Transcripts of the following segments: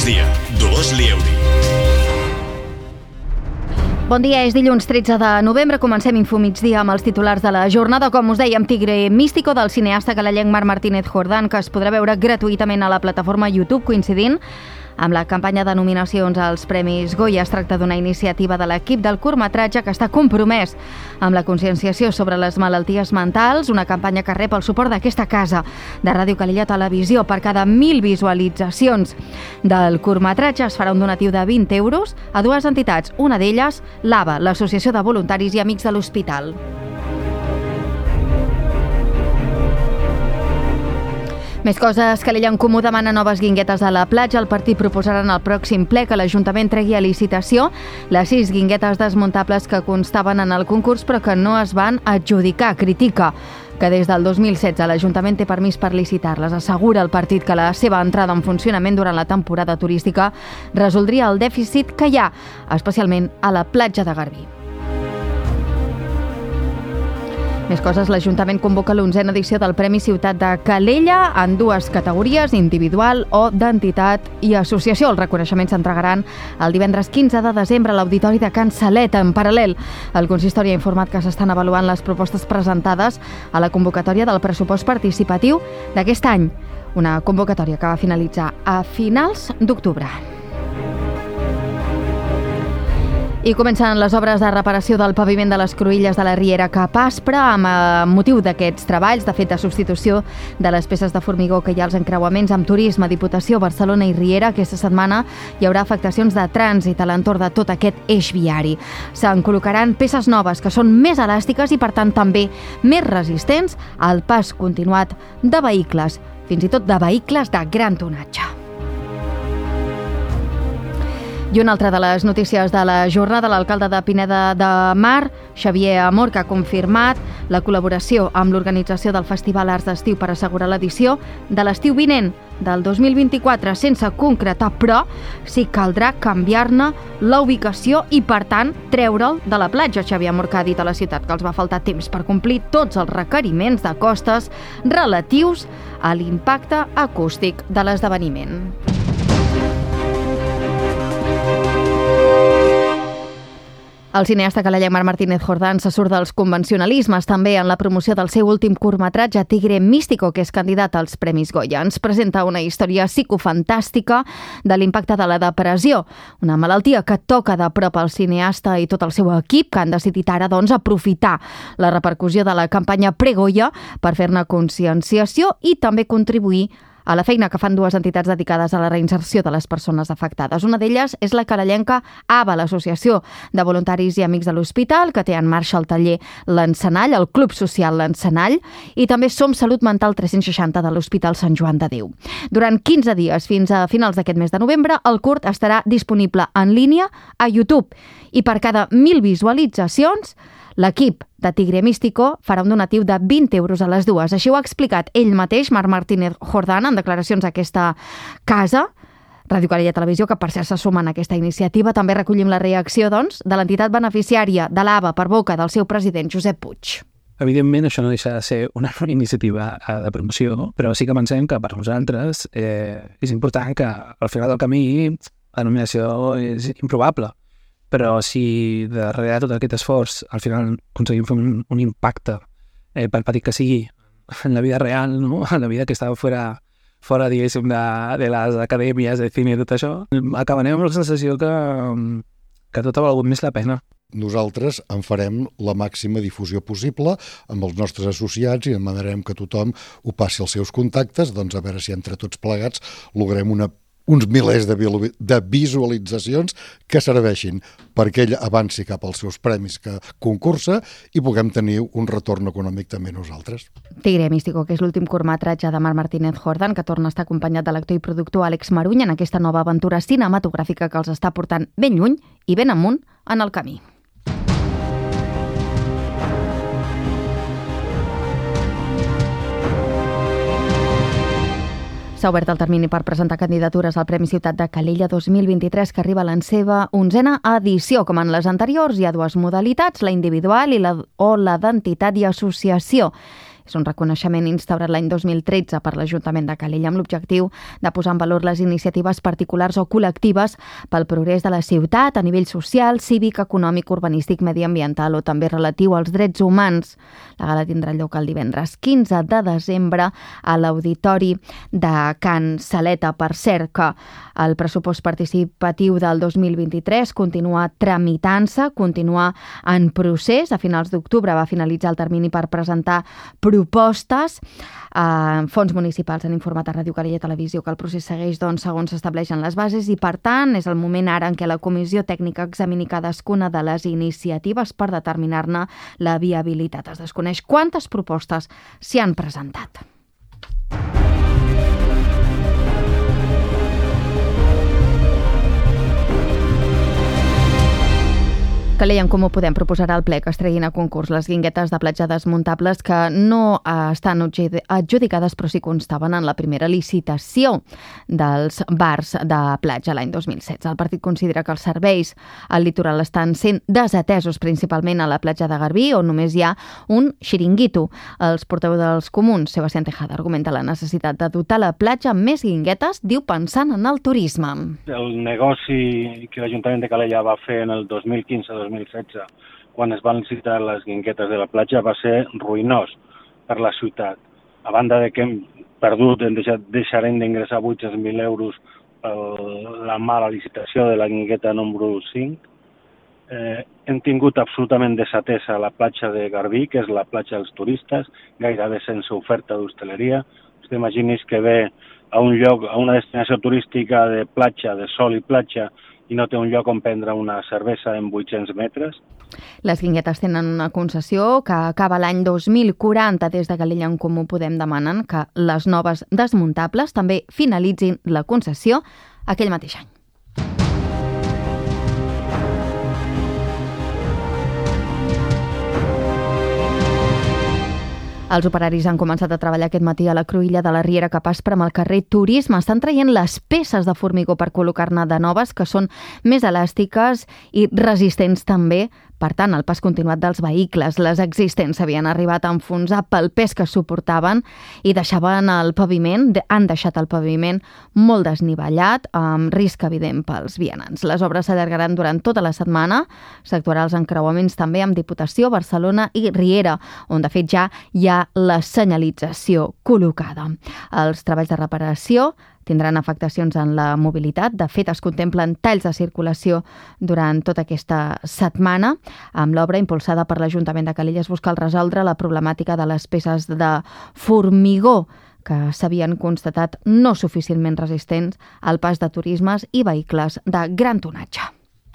migdia, Dolors Lieuri. Bon dia, és dilluns 13 de novembre. Comencem Infomigdia amb els titulars de la jornada. Com us dèiem, Tigre Místico, del cineasta canadenc Marc Martínez Jordán, que es podrà veure gratuïtament a la plataforma YouTube, coincidint amb la campanya de nominacions als Premis Goya. Es tracta d'una iniciativa de l'equip del curtmetratge que està compromès amb la conscienciació sobre les malalties mentals, una campanya que rep el suport d'aquesta casa de Ràdio Calella Televisió. Per cada 1.000 visualitzacions del curtmetratge es farà un donatiu de 20 euros a dues entitats, una d'elles l'AVA, l'Associació de Voluntaris i Amics de l'Hospital. Més coses. Calella en Comú demana noves guinguetes a la platja. El partit proposarà en el pròxim ple que l'Ajuntament tregui a licitació les 6 guinguetes desmuntables que constaven en el concurs però que no es van adjudicar. Critica que des del 2016 l'Ajuntament té permís per licitar-les. Assegura el partit que la seva entrada en funcionament durant la temporada turística resoldria el dèficit que hi ha, especialment a la platja de Garbí. Més coses. L'Ajuntament convoca l'11a edició del Premi Ciutat de Calella en dues categories, individual o d'entitat i associació. Els reconeixements s'entregaran el divendres 15 de desembre a l'Auditori de Can Salet. En paral·lel, el consistori ha informat que s'estan avaluant les propostes presentades a la convocatòria del pressupost participatiu d'aquest any, una convocatòria que va finalitzar a finals d'octubre. I comencen les obres de reparació del paviment de les cruïlles de la Riera cap Aspre amb motiu d'aquests treballs, de fet de substitució de les peces de formigó que hi ha als encreuaments amb Turisme, Diputació, Barcelona i Riera. Aquesta setmana hi haurà afectacions de trànsit a l'entorn de tot aquest eix viari. Se'n col·locaran peces noves que són més elàstiques i per tant també més resistents al pas continuat de vehicles, fins i tot de vehicles de gran tonatge. I una altra de les notícies de la jornada, l'alcalde de Pineda de Mar, Xavier Amor, que ha confirmat la col·laboració amb l'organització del Festival Arts d'Estiu per assegurar l'edició de l'estiu vinent del 2024, sense concretar, però sí caldrà canviar-ne la ubicació i, per tant, treure'l de la platja. Xavier Amor, que ha dit a la ciutat que els va faltar temps per complir tots els requeriments de costes relatius a l'impacte acústic de l'esdeveniment. El cineasta canadenc Marc Martínez Jordán se surt dels convencionalismes també en la promoció del seu últim curtmetratge Tigre Místico, que és candidat als Premis Goya. Ens presenta una història psicofantàstica de l'impacte de la depressió, una malaltia que toca de prop al cineasta i tot el seu equip, que han decidit ara aprofitar la repercussió de la campanya Pre-Goya per fer-ne conscienciació i també contribuir a la feina que fan dues entitats dedicades a la reinserció de les persones afectades. Una d'elles és la canadenca AVA, l'Associació de Voluntaris i Amics de l'Hospital, que té en marxa el taller L'Encenall, el Club Social L'Encenall, i també Som Salut Mental 360 de l'Hospital Sant Joan de Déu. Durant 15 dies, fins a finals d'aquest mes de novembre, el curt estarà disponible en línia a YouTube i per cada 1.000 visualitzacions l'equip de Tigre Místico farà un donatiu de 20 euros a les dues. Així ho ha explicat ell mateix, Marc Martínez Jordán, en declaracions a aquesta casa, Ràdio Calella Televisió, que per cert se suma en aquesta iniciativa. També recollim la reacció, doncs, de l'entitat beneficiària de l'AVA per boca del seu president, Josep Puig. Evidentment, això no deixa de ser una iniciativa de promoció, però sí que pensem que per nosaltres és important que al final del camí la nominació és improbable. Però si darrere tot aquest esforç al final aconseguim fer un impacte, per petit que sigui, en la vida real, no? En la vida que està fora diguéssim, de les acadèmies de cine i tot això, acabarem amb la sensació que tot ha valgut més la pena. Nosaltres en farem la màxima difusió possible amb els nostres associats i demanarem que tothom ho passi als seus contactes, doncs a veure si entre tots plegats logrem uns milers de visualitzacions que serveixin perquè ell avanci cap als seus premis que concursa i puguem tenir un retorn econòmic també nosaltres. Tigre Místico, que és l'últim curtmetratge de Marc Martínez Jordán, que torna a estar acompanyat de l'actor i productor Àlex Maruny en aquesta nova aventura cinematogràfica que els està portant ben lluny i ben amunt en el camí. S'ha obert el termini per presentar candidatures al Premi Ciutat de Calella 2023, que arriba a la seva 11a edició. Com en les anteriors, hi ha dues modalitats, la individual o la d'entitat i associació. És un reconeixement instaurat l'any 2013 per l'Ajuntament de Calella amb l'objectiu de posar en valor les iniciatives particulars o col·lectives pel progrés de la ciutat a nivell social, cívic, econòmic, urbanístic, mediambiental o també relatiu als drets humans. La gala tindrà lloc el divendres 15 de desembre a l'Auditori de Can Saleta. Per cert, que el pressupost participatiu del 2023 continua tramitant-se, continua en procés. A finals d'octubre va finalitzar el termini per presentar propostes. Fons municipals han informat a Ràdio Calella Televisió que el procés segueix segons s'estableixen les bases i, per tant, és el moment ara en què la Comissió Tècnica examini cadascuna de les iniciatives per determinar-ne la viabilitat. Es desconeix quantes propostes s'hi han presentat. Calella en Comú Podem proposarà al ple que es treguin a concurs les guinguetes de platja desmuntables que no estan adjudicades però sí constaven en la primera licitació dels bars de platja l'any 2016. El partit considera que els serveis al litoral estan sent desatesos principalment a la platja de Garbí, on només hi ha un xiringuito. Els portaveus dels comuns, Sebastián Tejada, argumenta la necessitat de dotar la platja amb més guinguetes, diu pensant en el turisme. El negoci que l'Ajuntament de Calella va fer en el 2015-2016, quan es van licitar les guinguetes de la platja, va ser ruïnós per la ciutat. A banda de que hem perdut, deixarem d'ingressar 800.000 euros per la mala licitació de la guingueta número 5, hem tingut absolutament desatesa la platja de Garbí, que és la platja dels turistes, gairebé sense oferta d'hostaleria. T'imagines que ve a un lloc, a una destinació turística de platja, de sol i platja, i no té un lloc on prendre una cervesa en 800 metres. Les guinguetes tenen una concessió que acaba l'any 2040. Des de Calella en Comú Podem demanen que les noves desmuntables també finalitzin la concessió aquell mateix any. Els operaris han començat a treballar aquest matí a la cruïlla de la Riera que passa amb el carrer Turisme. Estan traient les peces de formigó per col·locar-ne de noves que són més elàstiques i resistents també. Per tant, el pas continuat dels vehicles, les existents havien arribat a enfonsar pel pes que suportaven i han deixat el paviment molt desnivellat, amb risc evident pels vianants. Les obres s'allargaran durant tota la setmana. S'actuarà els encreuaments també amb Diputació, Barcelona i Riera, on de fet ja hi ha la senyalització col·locada. Els treballs de reparació tindran afectacions en la mobilitat. De fet, es contemplen talls de circulació durant tota aquesta setmana. Amb l'obra impulsada per l'Ajuntament de Calella es busca resoldre la problemàtica de les peces de formigó que s'havien constatat no suficientment resistents al pas de turismes i vehicles de gran tonatge.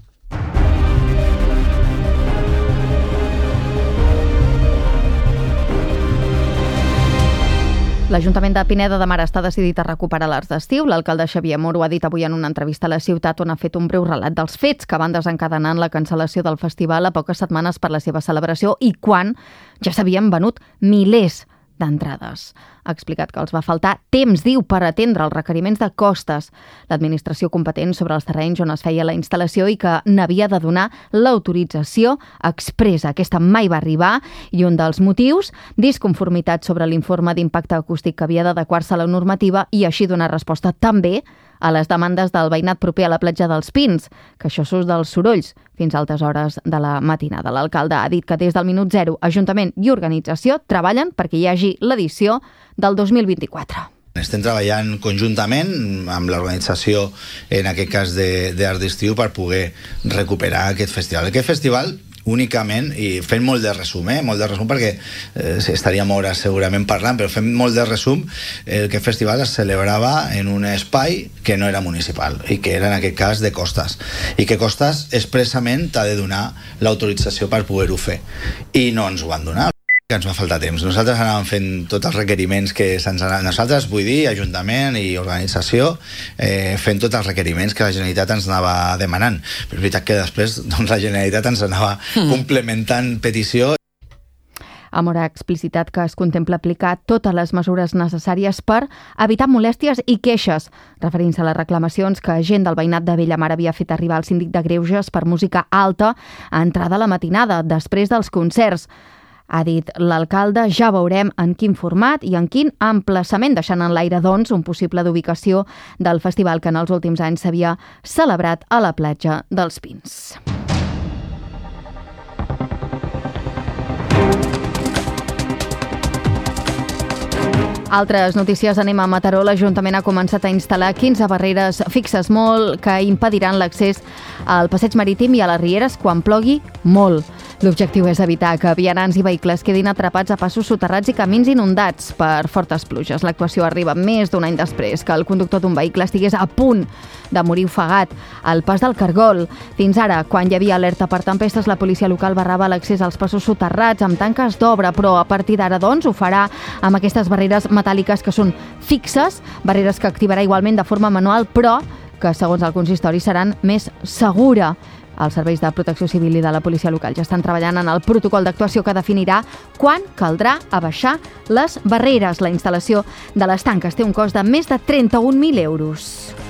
L'Ajuntament de Pineda de Mar està decidit a recuperar l'Arts d'Estiu. L'alcalde Xavier Moro ha dit avui en una entrevista a la ciutat on ha fet un breu relat dels fets que van desencadenar la cancel·lació del festival a poques setmanes per la seva celebració i quan ja s'havien venut milers d'entrades. Ha explicat que els va faltar temps, diu, per atendre els requeriments de costes. L'administració competent sobre els terrenys on es feia la instal·lació i que n'havia de donar l'autorització expressa. Aquesta mai va arribar i un dels motius, disconformitat sobre l'informe d'impacte acústic que havia d'adequar-se a la normativa i així donar resposta també a les demandes del veïnat proper a la platja dels Pins, que això surt dels sorolls fins a altes hores de la matinada. L'alcalde ha dit que des del minut zero Ajuntament i organització treballen perquè hi hagi l'edició del 2024. Estem treballant conjuntament amb l'organització, en aquest cas d'Arts d'Estiu, per poder recuperar aquest festival. Aquest festival únicament, i fent molt de resum perquè estaríem hores segurament parlant, però fent molt de resum, aquest festival es celebrava en un espai que no era municipal i que era en aquest cas de Costes, i que Costes expressament t'ha de donar l'autorització per poder-ho fer i no ens ho van donar. Que ens va faltar temps. Nosaltres anàvem fent tots els requeriments que se'ns anaven... Nosaltres, vull dir, Ajuntament i organització, fent tots els requeriments que la Generalitat ens anava demanant. Però és veritat que després la Generalitat ens anava complementant petició. Amor ha explicitat que es contempla aplicar totes les mesures necessàries per evitar molèsties i queixes, referint-se a les reclamacions que gent del veïnat de Bellamar havia fet arribar al síndic de Greuges per música alta a entrada a la matinada, després dels concerts. Ha dit l'alcalde, ja veurem en quin format i en quin emplaçament, deixant en l'aire, doncs, un possible d'ubicació del festival que en els últims anys s'havia celebrat a la platja dels Pins. Altres notícies, anem a Mataró. L'Ajuntament ha començat a instal·lar 15 barreres fixes molt que impediran l'accés al passeig marítim i a les rieres quan plogui molt. L'objectiu és evitar que vianants i vehicles quedin atrapats a passos soterrats i camins inundats per fortes pluges. L'actuació arriba més d'un any després que el conductor d'un vehicle estigués a punt de morir ofegat al pas del Cargol. Fins ara, quan hi havia alerta per tempestes, la policia local barrava l'accés als passos soterrats amb tanques d'obra, però a partir d'ara, doncs, ho farà amb aquestes barreres metàl·liques que són fixes, barreres que activarà igualment de forma manual, però que, segons el consistori, seran més segura. Els serveis de protecció civil i de la policia local ja estan treballant en el protocol d'actuació que definirà quan caldrà abaixar les barreres. La instal·lació de les tanques té un cost de més de 31.000 euros.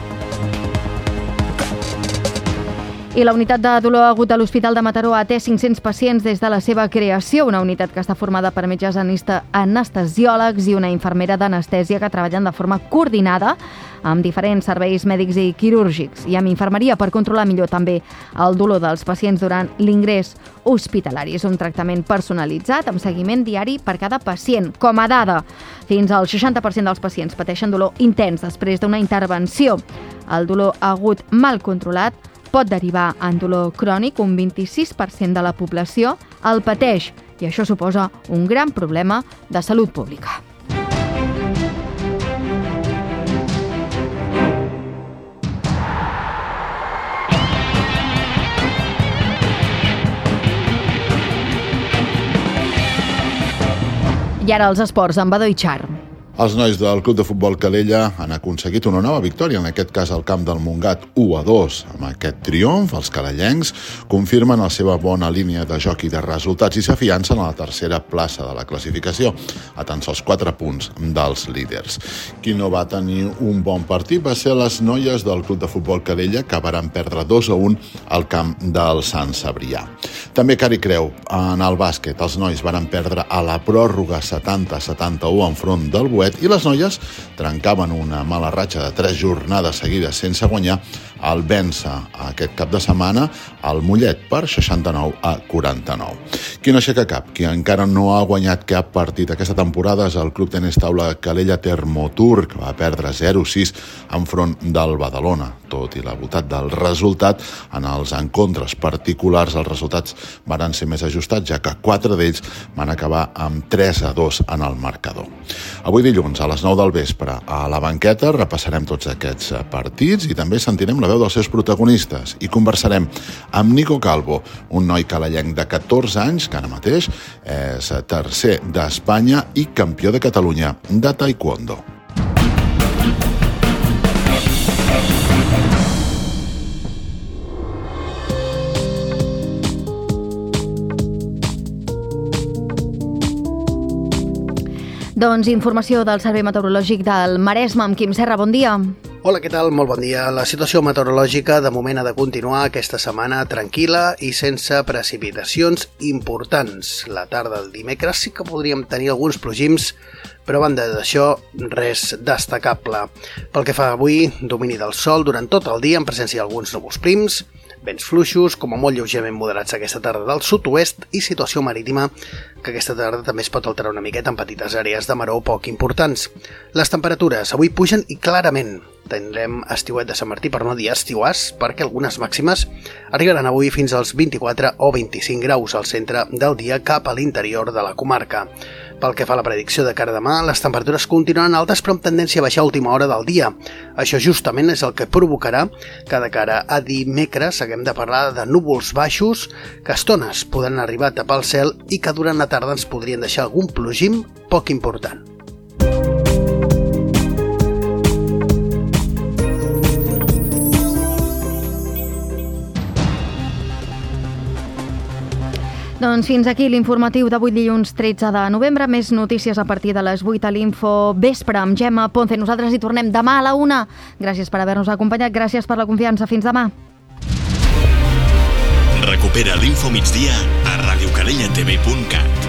I la unitat de dolor agut a l'Hospital de Mataró ha atès 500 pacients des de la seva creació, una unitat que està formada per metges anestesiòlegs i una infermera d'anestèsia que treballen de forma coordinada amb diferents serveis mèdics i quirúrgics i amb infermeria per controlar millor també el dolor dels pacients durant l'ingrés hospitalari. És un tractament personalitzat amb seguiment diari per cada pacient. Com a dada, fins al 60% dels pacients pateixen dolor intens després d'una intervenció. El dolor agut mal controlat pot derivar en dolor crònic. Un 26% de la població el pateix i això suposa un gran problema de salut pública. I ara els esports amb Badó i Char. Els nois del Club de Futbol Calella han aconseguit una nova victòria, en aquest cas al camp del Montgat 1-2. Amb aquest triomf, els calellencs confirmen la seva bona línia de joc i de resultats i s'afiancen a la tercera plaça de la classificació, a tan sols 4 punts dels líders. Qui no va tenir un bon partit va ser les noies del Club de Futbol Calella, que varen perdre 2-1 al camp del Sant Cebrià. També Cari Creu, en el bàsquet, els nois varen perdre a la pròrroga 70-71 enfront del Boet i les noies trencaven una mala ratxa de 3 jornades seguides sense guanyar al vèncer aquest cap de setmana al Mollet per 69-49. Qui no aixeca cap, qui encara no ha guanyat cap partit aquesta temporada és el Club Tenis Taula Calella Termotur, que va perdre 0-6 enfront del Badalona. Tot i la voltat del resultat, en els encontres particulars els resultats van ser més ajustats, ja que 4 d'ells van acabar amb 3-2 en el marcador. Avui dilluns, a les 9 del vespre, a la banqueta, repassarem tots aquests partits i també sentirem la veu dels seus protagonistes i conversarem amb Nico Calvo, un noi calellenc de 14 anys que ara mateix és tercer d'Espanya i campió de Catalunya de taekwondo. Doncs informació del Servei Meteorològic del Maresme amb Quim Serra. Bon dia. Hola, què tal? Molt bon dia. La situació meteorològica de moment ha de continuar aquesta setmana tranquil·la i sense precipitacions importants. La tarda del dimecres sí que podríem tenir alguns plogims, però a banda d'això, res destacable. Pel que fa avui, domini del sol durant tot el dia, en presència d'alguns núvols prims, vents fluixos, com a molt lleugerament moderats aquesta tarda del sud-oest i situació marítima que aquesta tarda també es pot alterar una miqueta en petites àrees de maror poc importants. Les temperatures avui pugen i clarament. Tindrem estiuet de Sant Martí per no dir estiuàs, perquè algunes màximes arribaran avui fins als 24 o 25 graus al centre del dia cap a l'interior de la comarca. Pel que fa a la predicció de cara a demà, les temperatures continuaran altes però amb tendència a baixar a última hora del dia. Això justament és el que provocarà que de cara a dimecres haguem de parlar de núvols baixos que a estones poden arribar a tapar el cel i que durant la tarda ens podrien deixar algun plogim poc important. Doncs fins aquí l'informatiu d'avui dilluns 13 de novembre. Més notícies a partir de les 8 a l'Info Vespre amb Gemma Ponce. Nosaltres hi tornem demà a la 1. Gràcies per haver-nos acompanyat, gràcies per la confiança. Fins demà. Recupera l'Info Migdia a radiocalellatv.cat.